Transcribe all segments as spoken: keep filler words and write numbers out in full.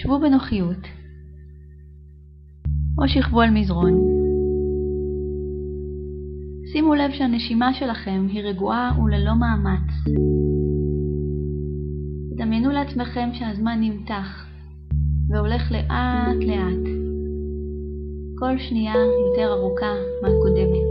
שבו בנוחיות, או שכבו על מזרון. שימו לב שהנשימה שלכם היא רגועה וללא מאמץ. דמיינו לעצמכם שהזמן נמתח והולך לאט לאט. כל שנייה יותר ארוכה מהקודמת.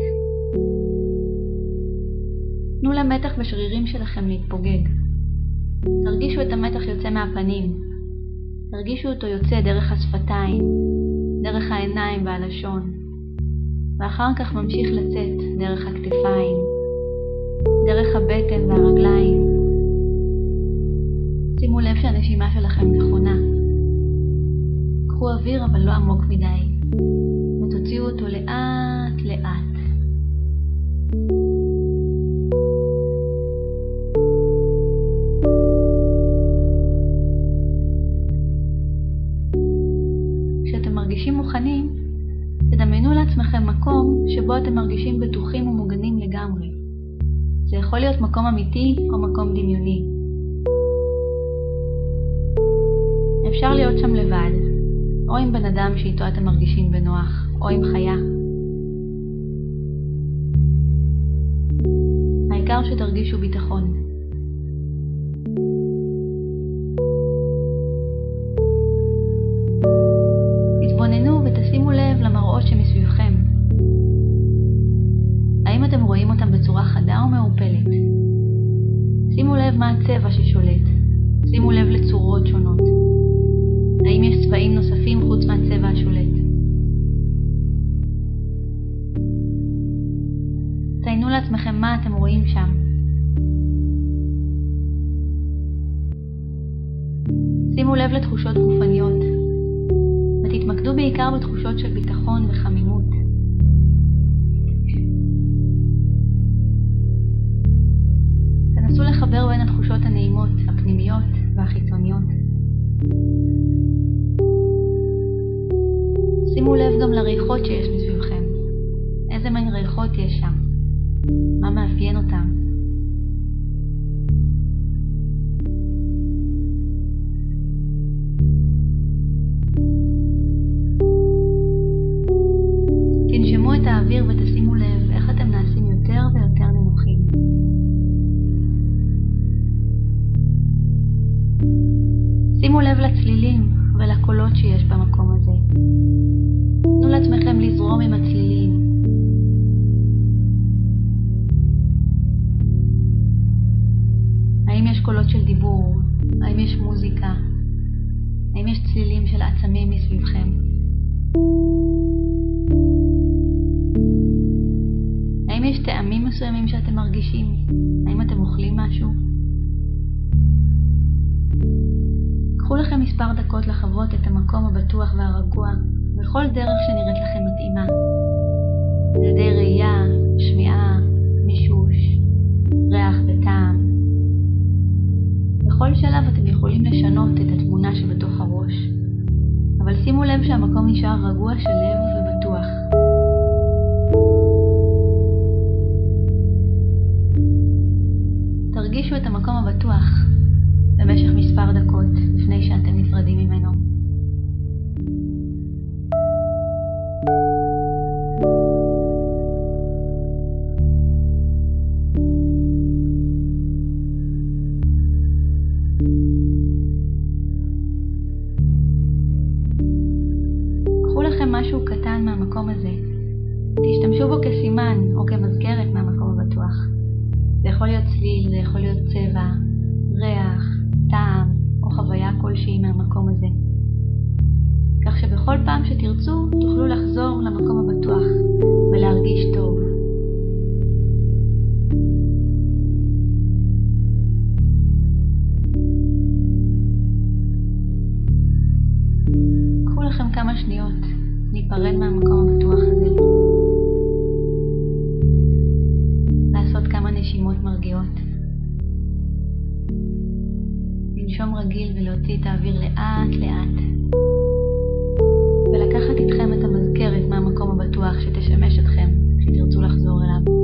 תנו למתח בשרירים שלכם להתפוגג. תרגישו את המתח יוצא מהפנים. תרגישו אותו יוצא דרך השפתיים, דרך העיניים והלשון, ואחר כך ממשיך לצאת דרך הכתפיים, דרך הבטן והרגליים. שימו לב שהנשימה שלכם נכונה. קחו אוויר אבל לא עמוק מדי, ותוציאו אותו לאט לאט. כשאתם מרגישים מוכנים, תדמיינו לעצמכם מקום שבו אתם מרגישים בטוחים ומוגנים לגמרי. זה יכול להיות מקום אמיתי או מקום דמיוני. אפשר להיות שם לבד, או עם בן אדם שאיתו אתם מרגישים בנוח, או עם חיה. העיקר שתרגישו ביטחון. תתבוננו ותשימו לב למראות שמסביבכם. האם אתם רואים אותם בצורה חדה או מעורפלת? שימו לב מה הצבע ששולט. שימו לב לצורות שונות. האם יש צבעים נוספים חוץ מהצבע השולט? ציינו לעצמכם מה אתם רואים שם. שימו לב לתחושות גופניות, ותתמקדו בעיקר בתחושות של ביטחון וחמימות. תנסו לחבר בין התחושות הנעימות, הפנימיות והחיצוניות. שימו לב גם לריחות שיש מסביבכם. איזה מין ריחות יש שם? מה מאפיין אותם? תנשמו את האוויר ותשימו לב איך אתם נעשים יותר ויותר נינוחים. שימו לב לצלילים ולקולות שיש במקום הזה. תנו לעצמכם לזרום עם הצלילים. האם יש קולות של דיבור? האם יש מוזיקה? האם יש צלילים של עצמים מסביבכם? האם יש טעמים מסוימים שאתם מרגישים? האם אתם אוכלים משהו? קחו לכם מספר דקות לחוות את המקום הבטוח והרגוע בכל דרך שנראית לכם מתאימה. על ידי ראייה, שמיעה, מישוש, ריח וטעם. בכל שלב אתם יכולים לשנות את התמונה שבתוך הראש, אבל שימו לב שהמקום נשאר רגוע, שלב ובטוח. תרגישו את המקום הבטוח במשך מספר דקות לפני שאתם נפרדים ממנו. קחו לכם משהו קטן מהמקום הזה. תשתמשו בו כסימן או כמזכרת מהמקום הבטוח. זה יכול להיות צליל, זה יכול להיות צבע, ריח, טעם או חוויה כלשהי מהמקום הזה. כך שבכל פעם שתרצו תוכלו לחזור למקום הבטוח ולהרגיש טוב. קחו לכם כמה שניות להיפרד מהמקום הבטוח הזה. לעשות כמה נשימות מרגיעות. לנשום רגיל ולהוציא את האוויר לאט לאט. ולקחת איתכם את המזכרת מהמקום הבטוח שתשמש אתכם כשתרצו לחזור אליו.